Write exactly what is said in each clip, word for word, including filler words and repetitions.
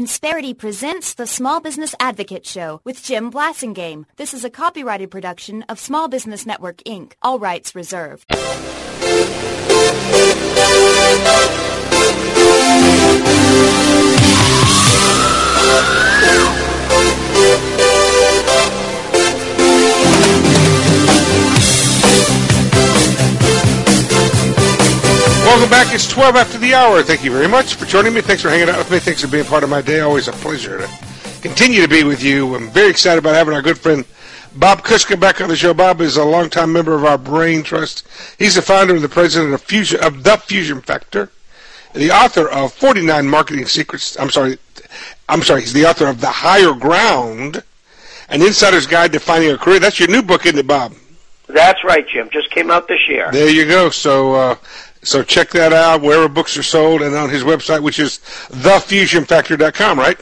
Insperity presents the Small Business Advocate Show with Jim Blasingame. This is a copyrighted production of Small Business Network, Incorporated. All rights reserved. Welcome back. It's twelve after the hour. Thank you very much for joining me. Thanks for hanging out with me. Thanks for being part of my day. Always a pleasure to continue to be with you. I'm very excited about having our good friend Bob Kushka back on the show. Bob is a longtime member of our Brain Trust. He's the founder and the president of Fusion of The Fusion Factor, the author of forty-nine Marketing Secrets. I'm sorry. I'm sorry. He's the author of The Higher Ground, An Insider's Guide to Finding a Career. That's your new book, isn't it, Bob? That's right, Jim. Just came out this year. There you go. So, uh, so check that out wherever books are sold and on his website, which is the fusion factor dot com, right?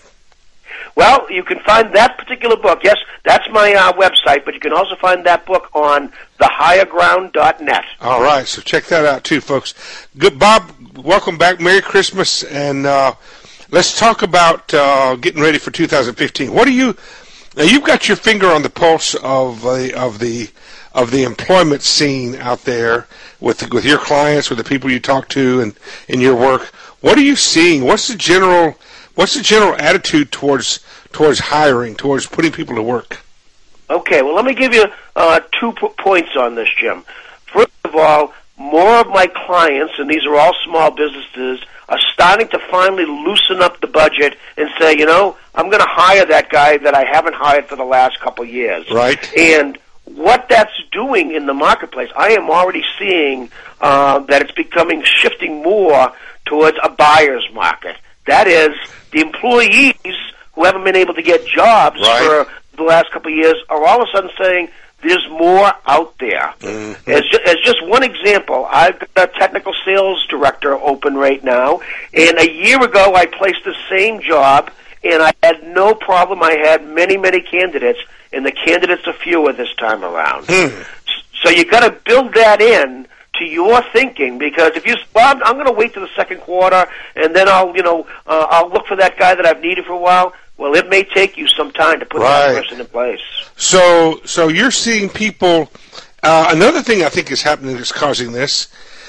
Well, you can find that particular book. Yes, that's my uh, website, but you can also find that book on the higher ground dot net. All right, so check that out too, folks. Good, Bob. Welcome back. Merry Christmas, and uh, let's talk about uh, getting ready for two thousand fifteen. What do you? Now, you've got your finger on the pulse of the of the of the employment scene out there with with your clients, with the people you talk to, and in your work. What are you seeing? What's the general What's the general attitude towards towards hiring, towards putting people to work? Okay, well, let me give you uh, two p- points on this, Jim. First of all, more of my clients, and these are all small businesses, are starting to finally loosen up the budget and say, you know, I'm going to hire that guy that I haven't hired for the last couple of years. Right. And what that's doing in the marketplace, I am already seeing uh, that it's becoming, shifting more towards a buyer's market. That is, the employees who haven't been able to get jobs right. for the last couple of years are all of a sudden saying, there's more out there. Mm-hmm. As, ju- as just one example, I've got a technical sales director open right now, and a year ago I placed the same job, and I had no problem. I had many, many candidates, and the candidates are fewer this time around. Mm. So you got to build that in to your thinking, because if you, well, I'm, I'm going to wait till the second quarter, and then I'll, you know, uh, I'll look for that guy that I've needed for a while. Well, it may take you some time to put right. that person in place. So, so you're seeing people. Uh, another thing I think is happening that's causing this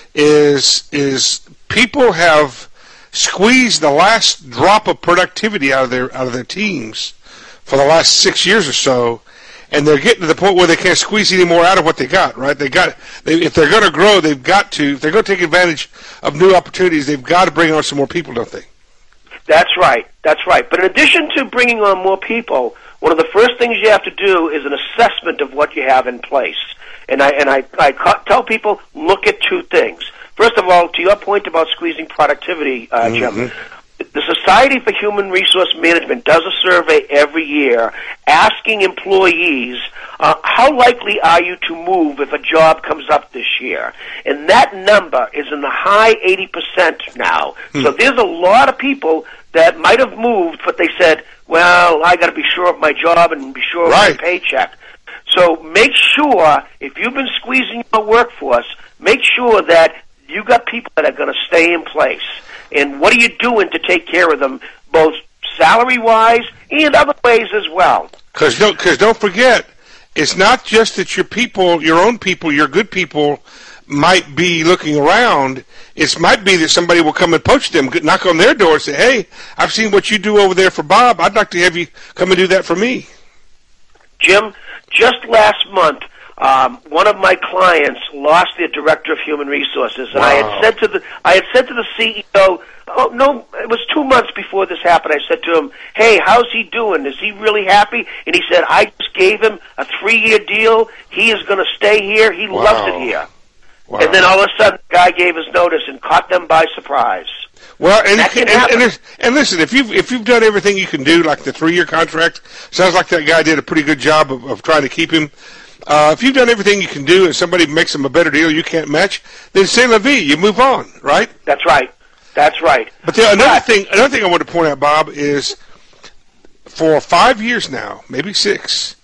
is is people have squeezed the last drop of productivity out of their out of their teams for the last six years or so, and they're getting to the point where they can't squeeze any more out of what they got. Right? They got they, if they're going to grow, they've got to. If they're going to take advantage of new opportunities, they've got to bring on some more people, don't they? That's right. That's right. But in addition to bringing on more people, one of the first things you have to do is an assessment of what you have in place. And I and I, I ca- tell people, look at two things. First of all, to your point about squeezing productivity, uh, mm-hmm. Jim, the Society for Human Resource Management does a survey every year asking employees, uh, how likely are you to move if a job comes up this year? And that number is in the high eighty percent now. Hmm. So there's a lot of people that might have moved, but they said, well, I got to be sure of my job and be sure right. of my paycheck. So make sure, if you've been squeezing your workforce, make sure that you got people that are going to stay in place. And what are you doing to take care of them, both salary-wise and other ways as well? Because don't, cause don't forget, it's not just that your people, your own people, your good people might be looking around. It might be that somebody will come and poach them, knock on their door and say, hey, I've seen what you do over there for Bob. I'd like to have you come and do that for me. Jim, just last month, Um, one of my clients lost their director of human resources, and wow. I had said to the I had said to the C E O, oh no, it was two months before this happened. I said to him, "Hey, how's he doing? Is he really happy?" And he said, "I just gave him a three-year deal. He is going to stay here. He wow. loves it here." Wow. And then all of a sudden, the guy gave his notice and caught them by surprise. Well, and that and, can and, and, and listen, if you've if you've done everything you can do, like the three-year contract, sounds like that guy did a pretty good job of, of trying to keep him. Uh, if you've done everything you can do and somebody makes them a better deal you can't match, then c'est la vie, you move on, right? That's right. That's right. But the, another but, thing, another thing I want to point out, Bob, is for five years now, maybe six,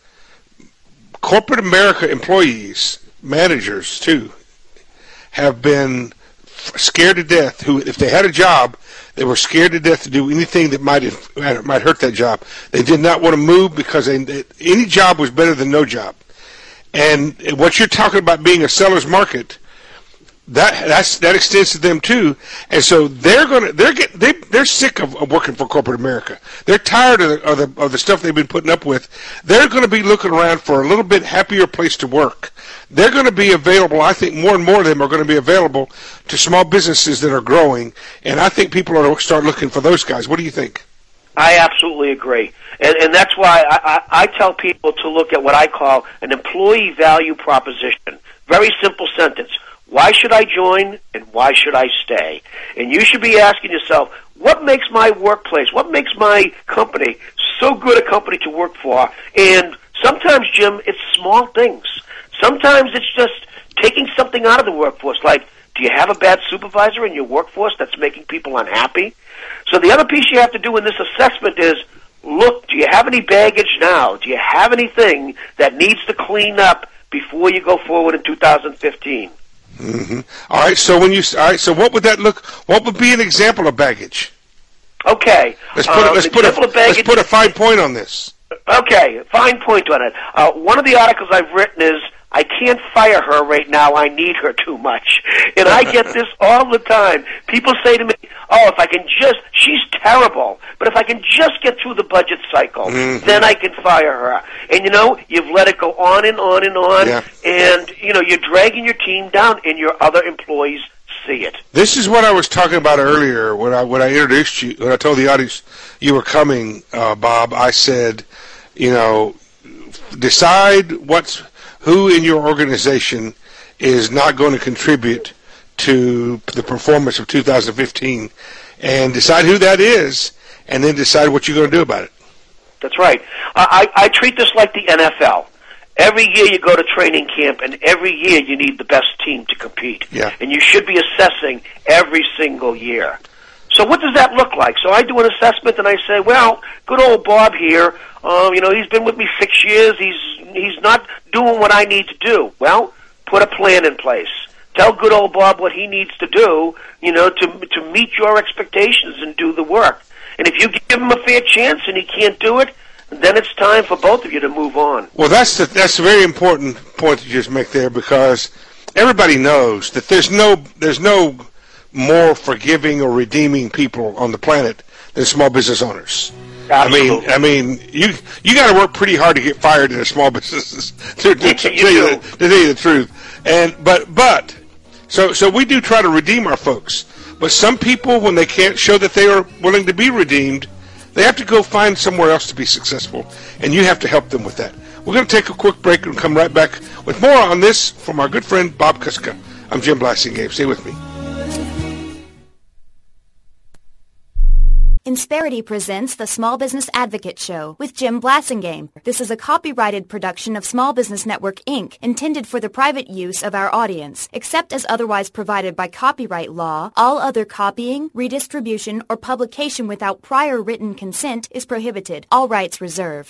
corporate America employees, managers too, have been scared to death, who, if they had a job, they were scared to death to do anything that might might hurt that job. They did not want to move because they, any job was better than no job. And what you're talking about being a seller's market, that that's that extends to them too. And so they're gonna they're get they they're sick of, of working for corporate America. They're tired of the, of the of the stuff they've been putting up with. They're going to be looking around for a little bit happier place to work. They're going to be available. I think more and more of them are going to be available to small businesses that are growing. And I think people are going to start looking for those guys. What do you think? I absolutely agree. And, and that's why I, I, I tell people to look at what I call an employee value proposition. Very simple sentence. Why should I join and why should I stay? And you should be asking yourself, what makes my workplace, what makes my company so good a company to work for? And sometimes, Jim, it's small things. Sometimes it's just taking something out of the workforce, like, do you have a bad supervisor in your workforce that's making people unhappy? So the other piece you have to do in this assessment is, look, do you have any baggage now? Do you have anything that needs to clean up before you go forward in two thousand fifteen? Mm-hmm. All right. So when you, all right. So what would that look? What would be an example of baggage? Okay. Let's put um, a, let's put a let's put a fine point on this. Okay, fine point on it. Uh, one of the articles I've written is, I can't fire her right now, I need her too much. And I get this all the time. People say to me, oh, if I can just, she's terrible, but if I can just get through the budget cycle, mm-hmm. then I can fire her. And you know, you've let it go on and on and on, yeah. and you know, you're dragging your team down, and your other employees see it. This is what I was talking about earlier when I when I introduced you, when I told the audience you were coming, uh, Bob. I said, you know, decide what's who in your organization is not going to contribute to the performance of two thousand fifteen, and decide who that is, and then decide what you're going to do about it. That's right. I, I, I treat this like the N F L. Every year you go to training camp, and every year you need the best team to compete. Yeah. And you should be assessing every single year. So what does that look like? So I do an assessment, and I say, well, good old Bob here, um, you know, he's been with me six years. He's he's not doing what I need to do. Well, put a plan in place. Tell good old Bob what he needs to do, you know, to to meet your expectations and do the work. And if you give him a fair chance and he can't do it, then it's time for both of you to move on. Well, that's the, that's a very important point to just make there, because everybody knows that there's no there's no more forgiving or redeeming people on the planet than small business owners. Absolutely. I mean, I mean, you you got to work pretty hard to get fired in a small business. To, to, to, tell you the, to tell you the truth, and but but so so we do try to redeem our folks. But some people, when they can't show that they are willing to be redeemed, they have to go find somewhere else to be successful, and you have to help them with that. We're going to take a quick break and come right back with more on this from our good friend Bob Kuska. I'm Jim Blasingame. Stay with me. Insperity presents the Small Business Advocate Show with Jim Blasingame. This is a copyrighted production of Small Business Network, Incorporated, intended for the private use of our audience. Except as otherwise provided by copyright law, all other copying, redistribution, or publication without prior written consent is prohibited. All rights reserved.